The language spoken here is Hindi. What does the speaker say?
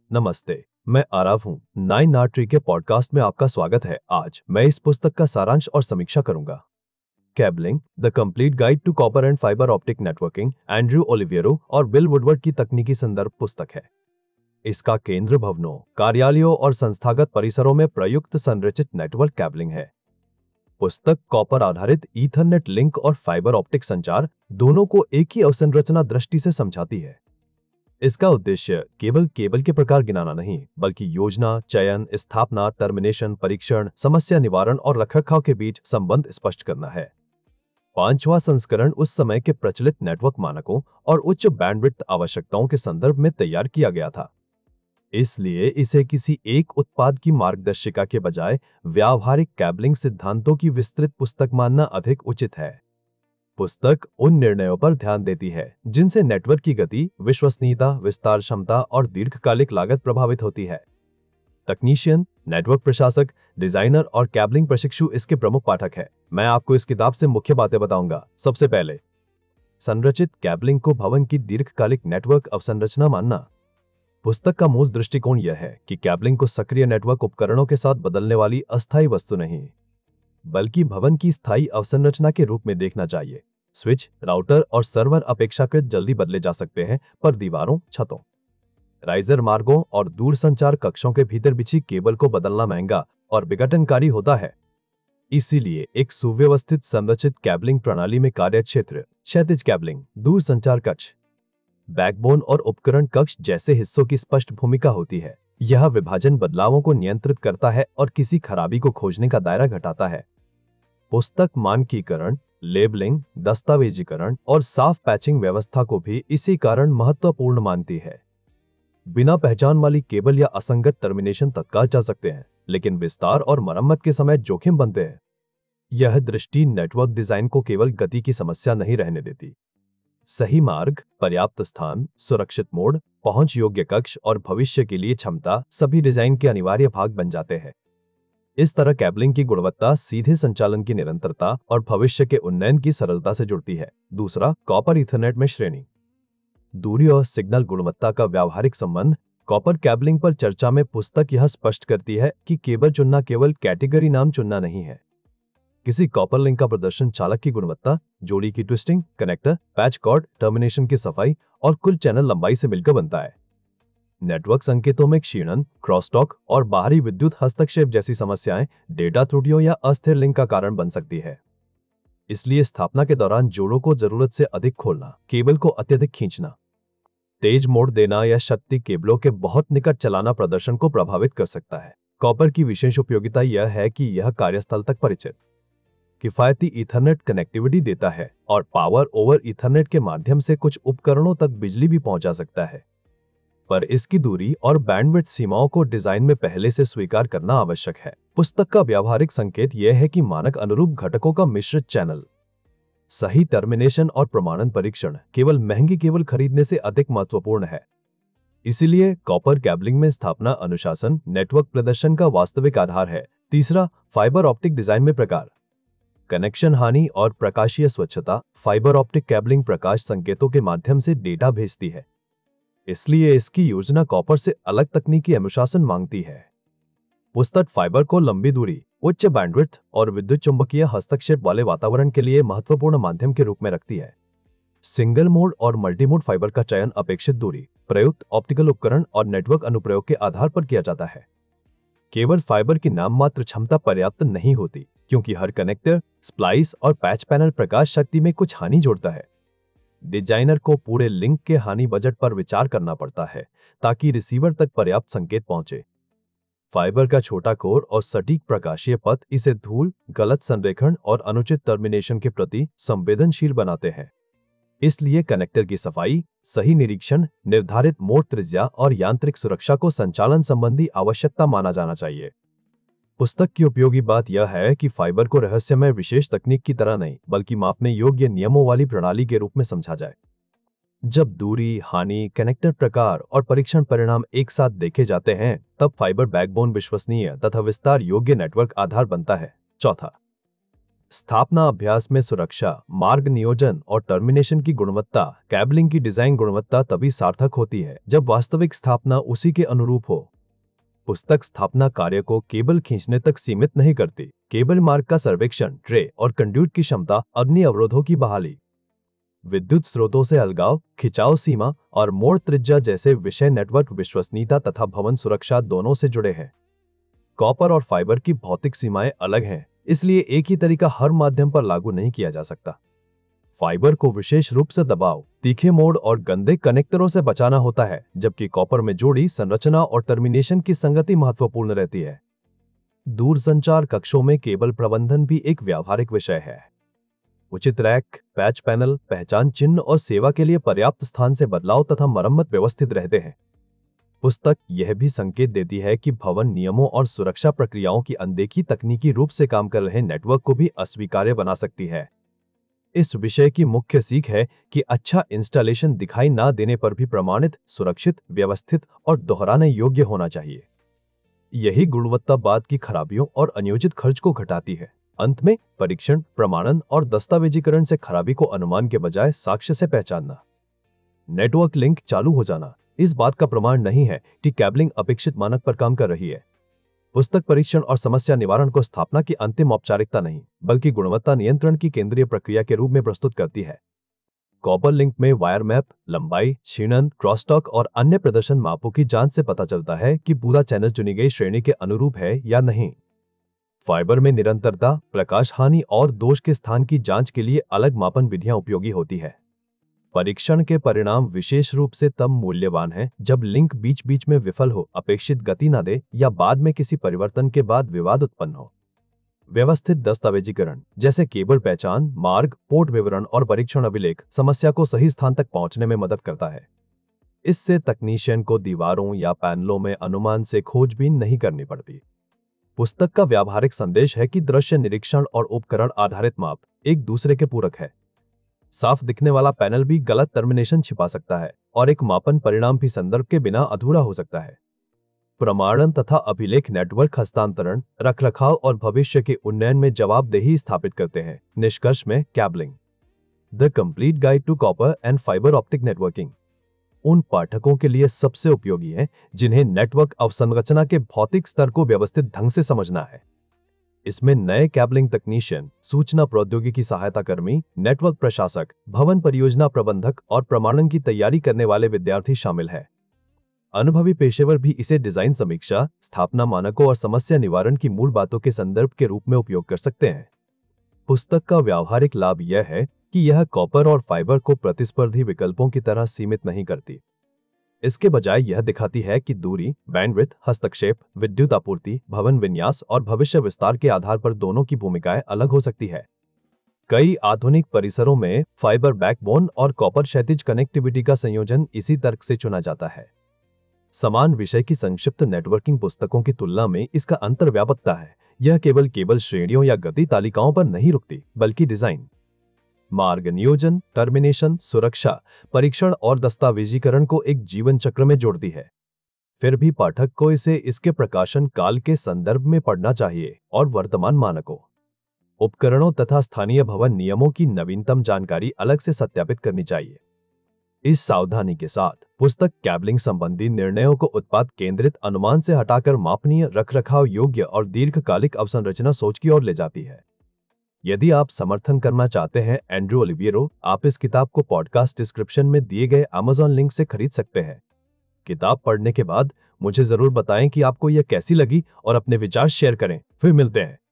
नमस्ते, मैं आरव हूँ। नाइन आर ट्री के पॉडकास्ट में आपका स्वागत है। आज मैं इस पुस्तक का सारांश और समीक्षा करूंगा। Cabling the complete guide to copper and fibre optic networking, Andrew Oliviero और बिल वुडवर्ड की तकनीकी संदर्भ पुस्तक है। इसका केंद्र भवनों, कार्यालयों और संस्थागत परिसरों में प्रयुक्त संरचित नेटवर्क केबलिंग है। पुस्तक कॉपर आधारित ईथरनेट लिंक और फाइबर ऑप्टिक संचार दोनों को एक ही अवसंरचना दृष्टि से समझाती है। इसका उद्देश्य केवल केबल के प्रकार गिनाना नहीं, बल्कि योजना, चयन, स्थापना, टर्मिनेशन, परीक्षण, समस्या निवारण और रखरखाव के बीच संबंध स्पष्ट करना है। पांचवा संस्करण उस समय के प्रचलित नेटवर्क मानकों और उच्च बैंडविड्थ आवश्यकताओं के संदर्भ में तैयार किया गया था। इसलिए इसे किसी एक उत्पाद की मार्गदर्शिका के बजाय व्यावहारिक केबलिंग सिद्धांतों की विस्तृत पुस्तक मानना अधिक उचित है। पुस्तक उन निर्णयों पर ध्यान देती है जिनसे नेटवर्क की गति, विश्वसनीयता, विस्तार क्षमता और दीर्घकालिक लागत प्रभावित होती है। तकनीशियन, नेटवर्क प्रशासक, डिजाइनर और केबलिंग प्रशिक्षु इसके प्रमुख पाठक है। मैं आपको इस किताब से मुख्य बातें बताऊंगा। सबसे पहले, संरचित केबलिंग को भवन की दीर्घकालिक नेटवर्क अवसंरचना मानना। पुस्तक का मूल दृष्टिकोण यह है कि केबलिंग को सक्रिय नेटवर्क उपकरणों के साथ बदलने वाली अस्थायी वस्तु नहीं, बल्कि भवन की स्थायी अवसंरचना के रूप में देखना चाहिए। स्विच, राउटर और सर्वर अपेक्षाकृत जल्दी बदले जा सकते हैं, पर दीवारों, छतों, राइजर मार्गों और दूरसंचार कक्षों के भीतर बिछी केबल को बदलना महंगा और विघटनकारी होता है। इसीलिए एक सुव्यवस्थित संरचित केबलिंग प्रणाली में कार्यक्षेत्र, क्षैतिज केबलिंग, दूरसंचार कक्ष, बैकबोन और उपकरण कक्ष जैसे हिस्सों की स्पष्ट भूमिका होती है। यह विभाजन बदलावों को नियंत्रित करता है और किसी खराबी को खोजने का दायरा घटाता है। पुस्तक मानकीकरण, लेबलिंग, दस्तावेजीकरण और साफ पैचिंग व्यवस्था को भी इसी कारण महत्वपूर्ण मानती है। बिना पहचान वाली केबल या असंगत टर्मिनेशन तक काट जा सकते हैं, लेकिन विस्तार और मरम्मत के समय जोखिम बनते हैं। यह दृष्टि नेटवर्क डिजाइन को केवल गति की समस्या नहीं रहने देती। सही मार्ग, पर्याप्त स्थान, सुरक्षित मोड, पहुंच योग्य कक्ष और भविष्य के लिए क्षमता सभी डिजाइन के अनिवार्य भाग बन जाते हैं। इस तरह केबलिंग की गुणवत्ता सीधे संचालन की निरंतरता और भविष्य के उन्नयन की सरलता से जुड़ती है। दूसरा, कॉपर ईथरनेट में श्रेणी, दूरी और सिग्नल गुणवत्ता का व्यावहारिक संबंध। कॉपर केबलिंग पर चर्चा में पुस्तक यह स्पष्ट करती है कि केबल चुनना केवल कैटेगरी नाम चुनना नहीं है। किसी कॉपर लिंक का प्रदर्शन चालक की गुणवत्ता, जोड़ी की twisting, connector, patch cord, termination की सफाई और कुल चैनल लंबाई से मिलकर बनता है। नेटवर्क संकेतों में क्षीणन, क्रॉसटॉक और बाहरी विद्युत हस्तक्षेप जैसी समस्याएं डेटा त्रुटियों या अस्थिर लिंक का कारण बन सकती है। इसलिए स्थापना के दौरान जोड़ों को जरूरत से अधिक खोलना, केबल को अत्यधिक खींचना, तेज मोड़ देना या शक्ति केबलों के बहुत निकट चलाना प्रदर्शन को प्रभावित कर सकता है। कॉपर की विशेष उपयोगिता यह है कि यह कार्यस्थल तक परिचित, किफायती ईथरनेट कनेक्टिविटी देता है और पावर ओवर ईथरनेट के माध्यम से कुछ उपकरणों तक बिजली भी पहुंचा सकता है। पर इसकी दूरी और बैंडविड्थ सीमाओं को डिजाइन में पहले से स्वीकार करना आवश्यक है। पुस्तक का व्यावहारिक संकेत यह है कि मानक अनुरूप घटकों का मिश्रित चैनल, सही टर्मिनेशन और प्रमाणन परीक्षण केवल महंगी केबल खरीदने से अधिक महत्वपूर्ण है। इसीलिए कॉपर केबलिंग में स्थापना अनुशासन नेटवर्क प्रदर्शन का वास्तविक आधार है। तीसरा, फाइबर ऑप्टिक डिजाइन में प्रकार, कनेक्शन हानि और प्रकाशीय स्वच्छता। फाइबर ऑप्टिक केबलिंग प्रकाश संकेतों के माध्यम से डेटा भेजती है, इसलिए इसकी योजना कॉपर से अलग तकनीकी अनुशासन मांगती है। पुस्तक फाइबर को लंबी दूरी, उच्च बैंडविड्थ और विद्युत चुंबकीय हस्तक्षेप वाले वातावरण के लिए महत्वपूर्ण माध्यम के रूप में रखती है। सिंगल मोड और मल्टीमोड फाइबर का चयन अपेक्षित दूरी, प्रयुक्त ऑप्टिकल उपकरण और नेटवर्क अनुप्रयोग के आधार पर किया जाता है। केवल फाइबर की नाममात्र क्षमता पर्याप्त नहीं होती, क्योंकि हर कनेक्टर, स्प्लाइस और पैच पैनल प्रकाश शक्ति में कुछ हानि जोड़ता है। डिजाइनर को पूरे लिंक के हानि बजट पर विचार करना पड़ता है ताकि रिसीवर तक पर्याप्त संकेत पहुंचे। फाइबर का छोटा कोर और सटीक प्रकाशीय पथ इसे धूल, गलत संरेखण और अनुचित टर्मिनेशन के प्रति संवेदनशील बनाते हैं। इसलिए कनेक्टर की सफाई, सही निरीक्षण, निर्धारित मोड त्रिज्या और यांत्रिक सुरक्षा को संचालन संबंधी आवश्यकता माना जाना चाहिए। पुस्तक की उपयोगी बात यह है कि फाइबर को रहस्यमय विशेष तकनीक की तरह नहीं, बल्कि मापने योग्य नियमों वाली प्रणाली के रूप में समझा जाए। जब दूरी, हानि, कनेक्टर प्रकार और परीक्षण परिणाम एक साथ देखे जाते हैं, तब फाइबर बैकबोन विश्वसनीय तथा विस्तार योग्य नेटवर्क आधार बनता है। चौथा, स्थापना अभ्यास में सुरक्षा, मार्ग नियोजन और टर्मिनेशन की गुणवत्ता, कैबलिंग की डिजाइन गुणवत्ता तभी सार्थक होती है जब वास्तविक स्थापना उसी के अनुरूप हो। पुस्तक स्थापना कार्य को केबल खींचने तक सीमित नहीं करती। केबल मार्ग का सर्वेक्षण, ट्रे और कंड्यूट की क्षमता, अग्नि अवरोधों की बहाली, विद्युत स्रोतों से अलगाव, खिंचाव सीमा और मोड़ त्रिज्या जैसे विषय नेटवर्क विश्वसनीयता तथा भवन सुरक्षा दोनों से जुड़े हैं। कॉपर और फाइबर की भौतिक सीमाएं अलग हैं, इसलिए एक ही तरीका हर माध्यम पर लागू नहीं किया जा सकता। फाइबर को विशेष रूप से दबाव, तीखे मोड़ और गंदे कनेक्टरों से बचाना होता है, जबकि कॉपर में जोड़ी संरचना और टर्मिनेशन की संगति महत्वपूर्ण रहती है। दूरसंचार कक्षों में केबल प्रबंधन भी एक व्यावहारिक विषय है। उचित रैक, पैच पैनल, पहचान चिन्ह और सेवा के लिए पर्याप्त स्थान से बदलाव तथा मरम्मत व्यवस्थित रहते हैं। पुस्तक यह भी संकेत देती है कि भवन नियमों और सुरक्षा प्रक्रियाओं की अनदेखी तकनीकी रूप से काम कर रहे नेटवर्क को भी अस्वीकार्य बना सकती है। इस विषय की मुख्य सीख है कि अच्छा इंस्टॉलेशन दिखाई ना देने पर भी प्रमाणित, सुरक्षित, व्यवस्थित और दोहराने योग्य होना चाहिए। यही गुणवत्तावाद की खराबियों और अनियोजित खर्च को घटाती है। अंत में परीक्षण, प्रमाणन और दस्तावेजीकरण से खराबी को अनुमान के बजाय साक्ष्य से पहचानना। नेटवर्क लिंक चालू हो जाना इस बात का प्रमाण नहीं है कि कैबलिंग अपेक्षित मानक पर काम कर रही है। पुस्तक परीक्षण और समस्या निवारण को स्थापना की अंतिम औपचारिकता नहीं, बल्कि गुणवत्ता नियंत्रण की केंद्रीय प्रक्रिया के रूप में प्रस्तुत करती है। कॉपर लिंक में वायर मैप, लंबाई, क्षीणन, क्रॉसटॉक और अन्य प्रदर्शन मापों की जांच से पता चलता है कि पूरा चैनल चुनी गई श्रेणी के अनुरूप है या नहीं। फाइबर में निरंतरता, प्रकाश हानि और दोष के स्थान की जांच के लिए अलग मापन विधियां उपयोगी होती है। परीक्षण के परिणाम विशेष रूप से तब मूल्यवान हैं जब लिंक बीच बीच में विफल हो, अपेक्षित गति न दे या बाद में किसी परिवर्तन के बाद विवाद उत्पन्न हो। व्यवस्थित दस्तावेजीकरण, जैसे केबल पहचान, मार्ग, पोर्ट विवरण और परीक्षण अभिलेख, समस्या को सही स्थान तक पहुंचने में मदद करता है। इससे तकनीशियन को दीवारों या पैनलों में अनुमान से खोजबीन नहीं करनी पड़ती। पुस्तक का व्यावहारिक संदेश है कि दृश्य निरीक्षण और उपकरण आधारित माप एक दूसरे के पूरक है। साफ दिखने वाला पैनल भी गलत टर्मिनेशन छिपा सकता है और एक मापन परिणाम भी संदर्भ के बिना अधूरा हो सकता है। प्रमाणन तथा अभिलेख नेटवर्क हस्तांतरण, रखरखाव और भविष्य के उन्नयन में जवाबदेही स्थापित करते हैं। निष्कर्ष में cabling, the complete guide to copper and fibre optic networking उन पाठकों के लिए सबसे उपयोगी है जिन्हें नेटवर्क अवसंरचना के भौतिक स्तर को व्यवस्थित ढंग से समझना है। इसमें नए कैबलिंग तकनीशियन, सूचना प्रौद्योगिकी सहायता कर्मी, नेटवर्क प्रशासक, भवन परियोजना प्रबंधक और प्रमाणन की तैयारी करने वाले विद्यार्थी शामिल है। अनुभवी पेशेवर भी इसे डिजाइन समीक्षा, स्थापना मानकों और समस्या निवारण की मूल बातों के संदर्भ के रूप में उपयोग कर सकते हैं। पुस्तक का व्यावहारिक लाभ यह है कि यह कॉपर और फाइबर को प्रतिस्पर्धी विकल्पों की तरह सीमित नहीं करती। इसके बजाय यह दिखाती है कि दूरी, बैंडविड्थ, हस्तक्षेप, विद्युत आपूर्ति, भवन विन्यास और भविष्य विस्तार के आधार पर दोनों की भूमिकाएं अलग हो सकती है। कई आधुनिक परिसरों में फाइबर बैकबोन और कॉपर क्षैतिज कनेक्टिविटी का संयोजन इसी तर्क से चुना जाता है। समान विषय की संक्षिप्त नेटवर्किंग पुस्तकों की तुलना में इसका अंतर व्यापकता है। यह केवल केबल श्रेणियों या गति तालिकाओं पर नहीं रुकती, बल्कि डिजाइन, मार्ग नियोजन, टर्मिनेशन, सुरक्षा, परीक्षण और दस्तावेजीकरण को एक जीवन चक्र में जोड़ती है। फिर भी पाठक को इसे इसके प्रकाशन काल के संदर्भ में पढ़ना चाहिए और वर्तमान मानकों, उपकरणों तथा स्थानीय भवन नियमों की नवीनतम जानकारी अलग से सत्यापित करनी चाहिए। इस सावधानी के साथ पुस्तक कैबलिंग संबंधी निर्णयों को उत्पाद केंद्रित अनुमान से हटाकर मापनीय, रखरखाव योग्य और दीर्घकालिक अवसंरचना सोच की ओर ले जाती है। यदि आप समर्थन करना चाहते हैं एंड्रू ओलिविero, आप इस किताब को पॉडकास्ट डिस्क्रिप्शन में दिए गए Amazon लिंक से खरीद सकते हैं। किताब पढ़ने के बाद मुझे जरूर बताएं कि आपको यह कैसी लगी और अपने विचार शेयर करें। फिर मिलते हैं।